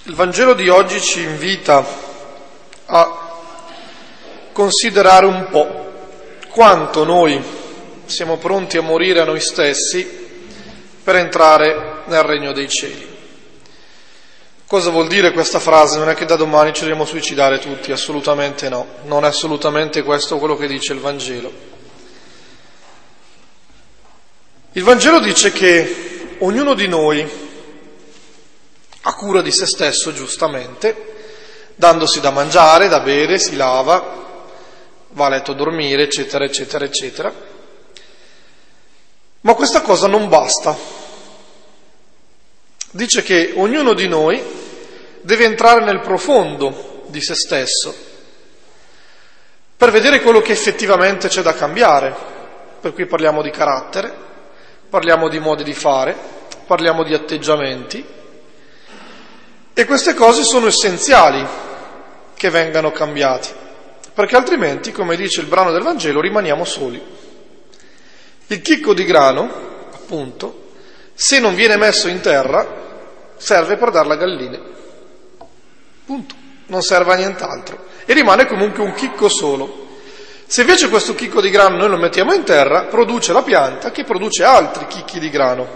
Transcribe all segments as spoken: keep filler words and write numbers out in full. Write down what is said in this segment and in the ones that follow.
Il Vangelo di oggi ci invita a considerare un po' quanto noi siamo pronti a morire a noi stessi per entrare nel regno dei cieli. Cosa vuol dire questa frase? Non è che da domani ci dobbiamo suicidare tutti, assolutamente no, non è assolutamente questo quello che dice il Vangelo. Il Vangelo dice che ognuno di noi ha cura di se stesso, giustamente, dandosi da mangiare, da bere, si lava, va a letto a dormire, eccetera, eccetera, eccetera. Ma questa cosa non basta. Dice che ognuno di noi deve entrare nel profondo di se stesso per vedere quello che effettivamente c'è da cambiare. Per cui parliamo di carattere, parliamo di modi di fare, parliamo di atteggiamenti. E queste cose sono essenziali che vengano cambiati, perché altrimenti, come dice il brano del Vangelo, rimaniamo soli. Il chicco di grano, appunto, se non viene messo in terra, serve per dar la gallina. Punto. Non serve a nient'altro. E rimane comunque un chicco solo. Se invece questo chicco di grano noi lo mettiamo in terra, produce la pianta che produce altri chicchi di grano.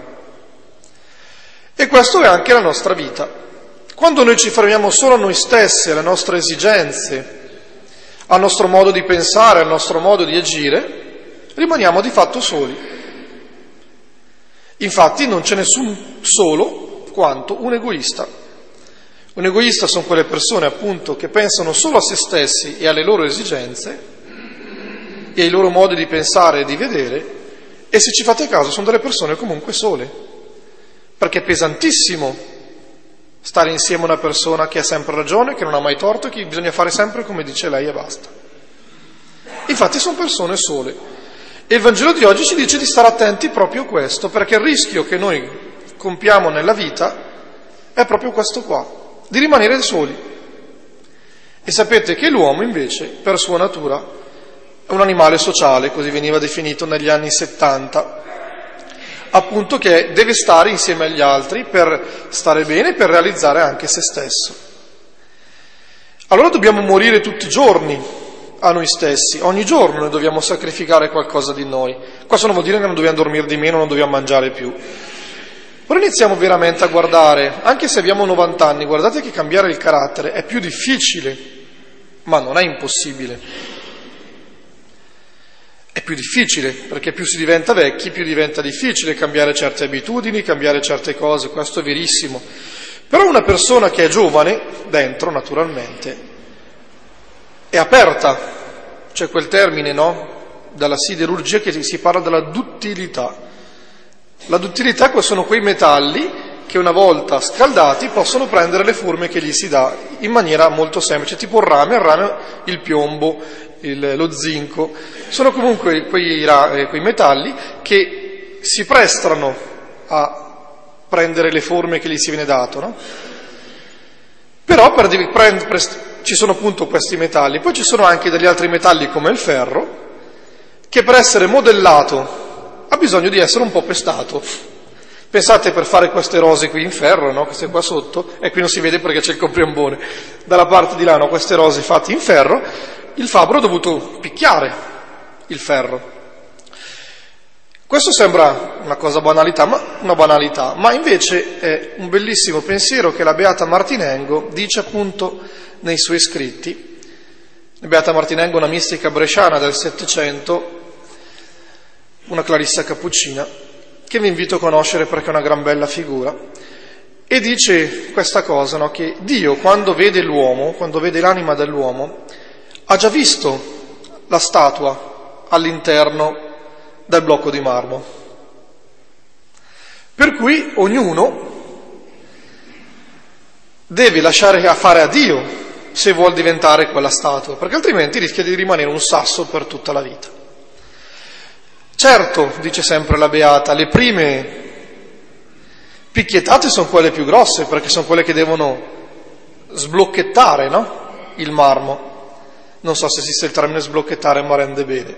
E questo è anche la nostra vita. Quando noi ci fermiamo solo a noi stessi, alle nostre esigenze, al nostro modo di pensare, al nostro modo di agire, rimaniamo di fatto soli. Infatti non c'è nessun solo quanto un egoista. Un egoista sono quelle persone, appunto, che pensano solo a se stessi e alle loro esigenze e ai loro modi di pensare e di vedere, e se ci fate caso sono delle persone comunque sole, perché è pesantissimo stare insieme a una persona che ha sempre ragione, che non ha mai torto, che bisogna fare sempre come dice lei e basta. Infatti sono persone sole. E il Vangelo di oggi ci dice di stare attenti proprio a questo, perché il rischio che noi compiamo nella vita è proprio questo qua, di rimanere soli. E sapete che l'uomo invece, per sua natura, è un animale sociale, così veniva definito negli anni settanta, appunto, che deve stare insieme agli altri per stare bene, per realizzare anche se stesso. Allora dobbiamo morire tutti i giorni a noi stessi, ogni giorno noi dobbiamo sacrificare qualcosa di noi. Questo non vuol dire che non dobbiamo dormire di meno, non dobbiamo mangiare più. Però iniziamo veramente a guardare, anche se abbiamo novanta anni, guardate che cambiare il carattere è più difficile, ma non è impossibile. È più difficile, perché più si diventa vecchi, più diventa difficile cambiare certe abitudini, cambiare certe cose, questo è verissimo. Però una persona che è giovane, dentro naturalmente, è aperta, c'è quel termine, no? Dalla siderurgia che si parla della duttilità. La duttilità sono quei metalli che una volta scaldati possono prendere le forme che gli si dà in maniera molto semplice, tipo il rame, il rame, il piombo, il, lo zinco, sono comunque quei, quei metalli che si prestano a prendere le forme che gli si viene dato, no? Però per, per, per, ci sono appunto questi metalli, poi ci sono anche degli altri metalli come il ferro, che per essere modellato ha bisogno di essere un po' pestato. Pensate, per fare queste rose qui in ferro, no? Queste qua sotto, e qui non si vede perché c'è il copriambone, dalla parte di là, no? Queste rose fatte in ferro, il fabbro ha dovuto picchiare il ferro. Questo sembra una cosa banalità, ma una banalità, ma invece è un bellissimo pensiero che la Beata Martinengo dice appunto nei suoi scritti. La Beata Martinengo è una mistica bresciana del Settecento, una clarissa cappuccina, che vi invito a conoscere perché è una gran bella figura, e dice questa cosa, no? Che Dio, quando vede l'uomo, quando vede l'anima dell'uomo, ha già visto la statua all'interno del blocco di marmo. Per cui ognuno deve lasciare a fare a Dio se vuol diventare quella statua, perché altrimenti rischia di rimanere un sasso per tutta la vita. Certo, dice sempre la Beata, le prime picchiettate sono quelle più grosse, perché sono quelle che devono sblocchettare, no? Il marmo. Non so se esiste il termine sblocchettare, ma rende bene.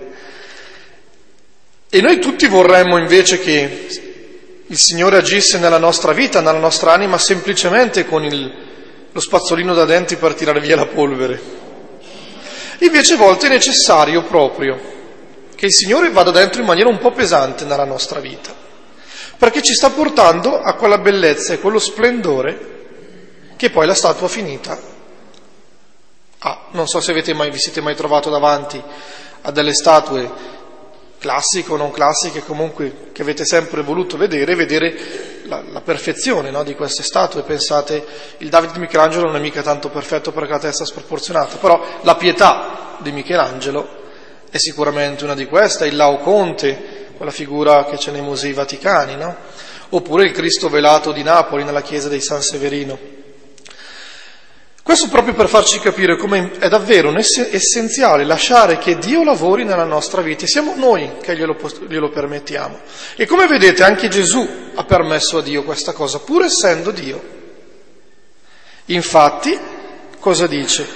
E noi tutti vorremmo invece che il Signore agisse nella nostra vita, nella nostra anima, semplicemente con il lo spazzolino da denti per tirare via la polvere. Invece a volte è necessario proprio che il Signore vada dentro in maniera un po' pesante nella nostra vita, perché ci sta portando a quella bellezza e quello splendore che poi la statua finita ha. Non so se avete mai, vi siete mai trovato davanti a delle statue classiche o non classiche, comunque che avete sempre voluto vedere, vedere la, la perfezione, no, di queste statue. Pensate, il Davide di Michelangelo non è mica tanto perfetto perché ha la testa sproporzionata, però la pietà di Michelangelo è sicuramente una di queste, il Laoconte, quella figura che c'è nei musei vaticani, no? Oppure il Cristo velato di Napoli nella chiesa di San Severino. Questo proprio per farci capire come è davvero essenziale lasciare che Dio lavori nella nostra vita, e siamo noi che glielo, glielo permettiamo. E come vedete anche Gesù ha permesso a Dio questa cosa, pur essendo Dio. Infatti, cosa dice?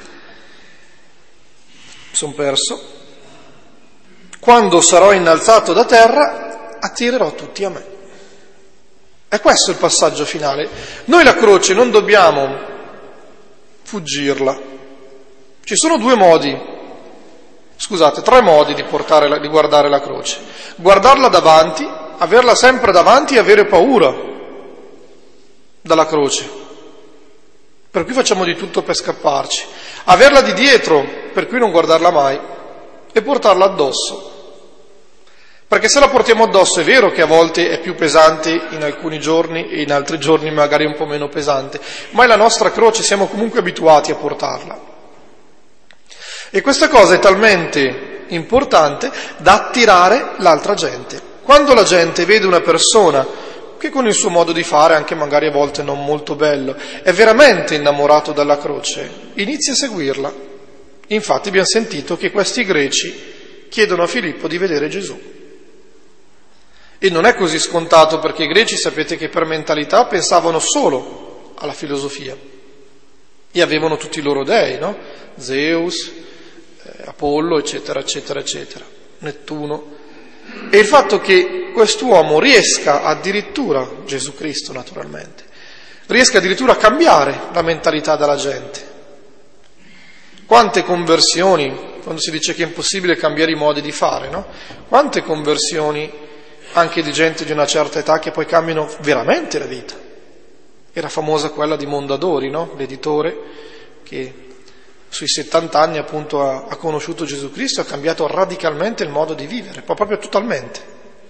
Mi sono perso. Quando sarò innalzato da terra, attirerò tutti a me. E questo è il passaggio finale. Noi la croce non dobbiamo fuggirla. Ci sono due modi, scusate, tre modi di, portare la, di guardare la croce. Guardarla davanti, averla sempre davanti e avere paura dalla croce, per cui facciamo di tutto per scapparci. Averla di dietro, per cui non guardarla mai, e portarla addosso. Perché se la portiamo addosso è vero che a volte è più pesante in alcuni giorni e in altri giorni magari un po' meno pesante, ma è la nostra croce, siamo comunque abituati a portarla. E questa cosa è talmente importante da attirare l'altra gente. Quando la gente vede una persona che con il suo modo di fare, anche magari a volte non molto bello, è veramente innamorato dalla croce, inizia a seguirla. Infatti abbiamo sentito che questi greci chiedono a Filippo di vedere Gesù. E non è così scontato, perché i greci sapete che per mentalità pensavano solo alla filosofia e avevano tutti i loro dei, no? Zeus, eh, Apollo, eccetera, eccetera, eccetera, Nettuno. E il fatto che quest'uomo riesca addirittura, Gesù Cristo naturalmente, riesca addirittura a cambiare la mentalità della gente. Quante conversioni, quando si dice che è impossibile cambiare i modi di fare, no? Quante conversioni anche di gente di una certa età che poi cambiano veramente la vita. Era famosa quella di Mondadori, no? L'editore che sui settanta anni appunto ha, ha conosciuto Gesù Cristo e ha cambiato radicalmente il modo di vivere, ma proprio totalmente.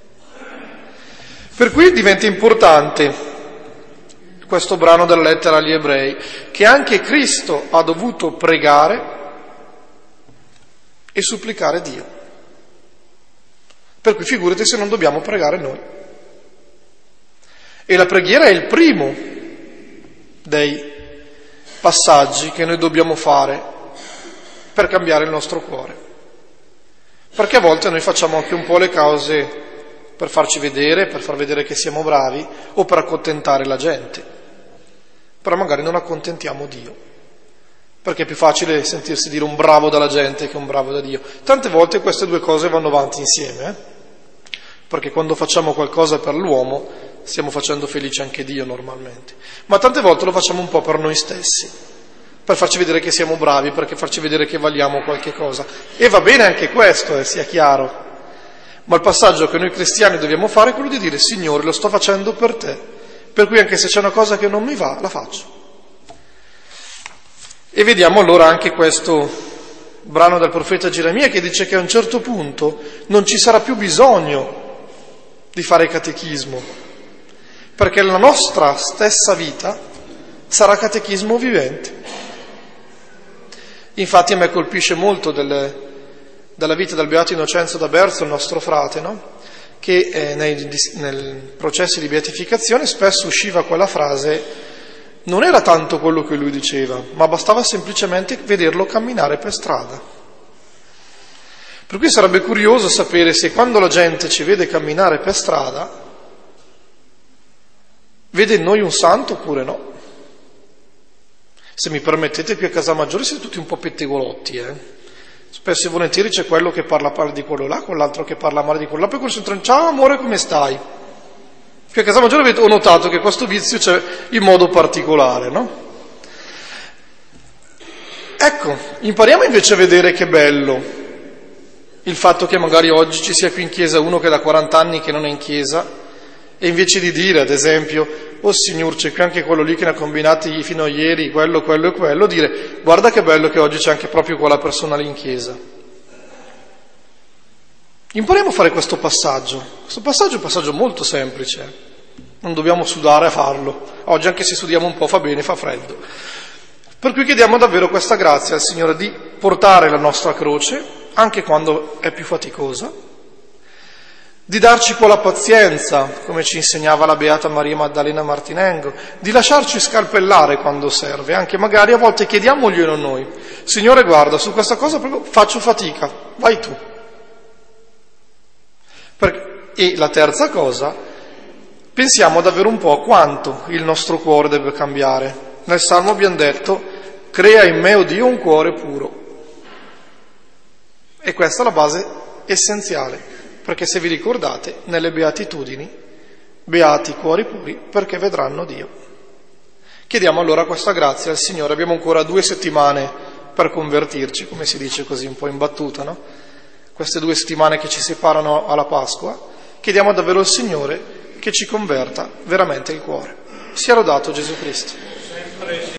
Per cui diventa importante questo brano della lettera agli Ebrei, che anche Cristo ha dovuto pregare e supplicare Dio. Per cui figurati se non dobbiamo pregare noi. E la preghiera è il primo dei passaggi che noi dobbiamo fare per cambiare il nostro cuore. Perché a volte noi facciamo anche un po' le cose per farci vedere, per far vedere che siamo bravi o per accontentare la gente. Però magari non accontentiamo Dio. Perché è più facile sentirsi dire un bravo dalla gente che un bravo da Dio. Tante volte queste due cose vanno avanti insieme, eh? Perché quando facciamo qualcosa per l'uomo stiamo facendo felice anche Dio normalmente, ma tante volte lo facciamo un po' per noi stessi, per farci vedere che siamo bravi, perché farci vedere che valiamo qualche cosa. E va bene anche questo, eh, sia chiaro, ma il passaggio che noi cristiani dobbiamo fare è quello di dire: Signore, lo sto facendo per te, per cui anche se c'è una cosa che non mi va, la faccio. E vediamo allora anche questo brano del profeta Geremia che dice che a un certo punto non ci sarà più bisogno di fare catechismo, perché la nostra stessa vita sarà catechismo vivente. Infatti a me colpisce molto delle, della vita del Beato Innocenzo da Berzo, il nostro frate, no? Che eh, nei, nei processi di beatificazione spesso usciva quella frase: non era tanto quello che lui diceva, ma bastava semplicemente vederlo camminare per strada. Per cui sarebbe curioso sapere se quando la gente ci vede camminare per strada vede in noi un santo oppure no. Se mi permettete, qui a Casamaggiore siete tutti un po' pettegolotti, eh? Spesso e volentieri c'è quello che parla male di quello là, quell'altro che parla male di quello là, poi quello si entra: ciao amore, come stai? Qui a Casamaggiore ho notato che questo vizio c'è in modo particolare, no? Ecco, impariamo invece a vedere che bello il fatto che magari oggi ci sia qui in chiesa uno che da quaranta anni che non è in chiesa, e invece di dire, ad esempio, oh signor, c'è qui anche quello lì che ne ha combinati fino a ieri, quello, quello e quello, dire, guarda che bello che oggi c'è anche proprio quella persona lì in chiesa. Impariamo a fare questo passaggio. Questo passaggio è un passaggio molto semplice, non dobbiamo sudare a farlo. Oggi anche se sudiamo un po' fa bene, fa freddo. Per cui chiediamo davvero questa grazia al Signore di portare la nostra croce, anche quando è più faticosa, di darci quella pazienza, come ci insegnava la Beata Maria Maddalena Martinengo, di lasciarci scalpellare quando serve, anche magari a volte chiediamoglielo noi. Signore, guarda, su questa cosa proprio faccio fatica, vai tu. E la terza cosa, pensiamo davvero un po' a quanto il nostro cuore deve cambiare. Nel Salmo abbiamo detto, crea in me, o Dio, un cuore puro. E questa è la base essenziale, perché se vi ricordate, nelle beatitudini, beati i cuori puri, perché vedranno Dio. Chiediamo allora questa grazia al Signore. Abbiamo ancora due settimane per convertirci, come si dice così un po' in battuta, no? Queste due settimane che ci separano alla Pasqua, chiediamo davvero al Signore che ci converta veramente il cuore. Sia lodato Gesù Cristo.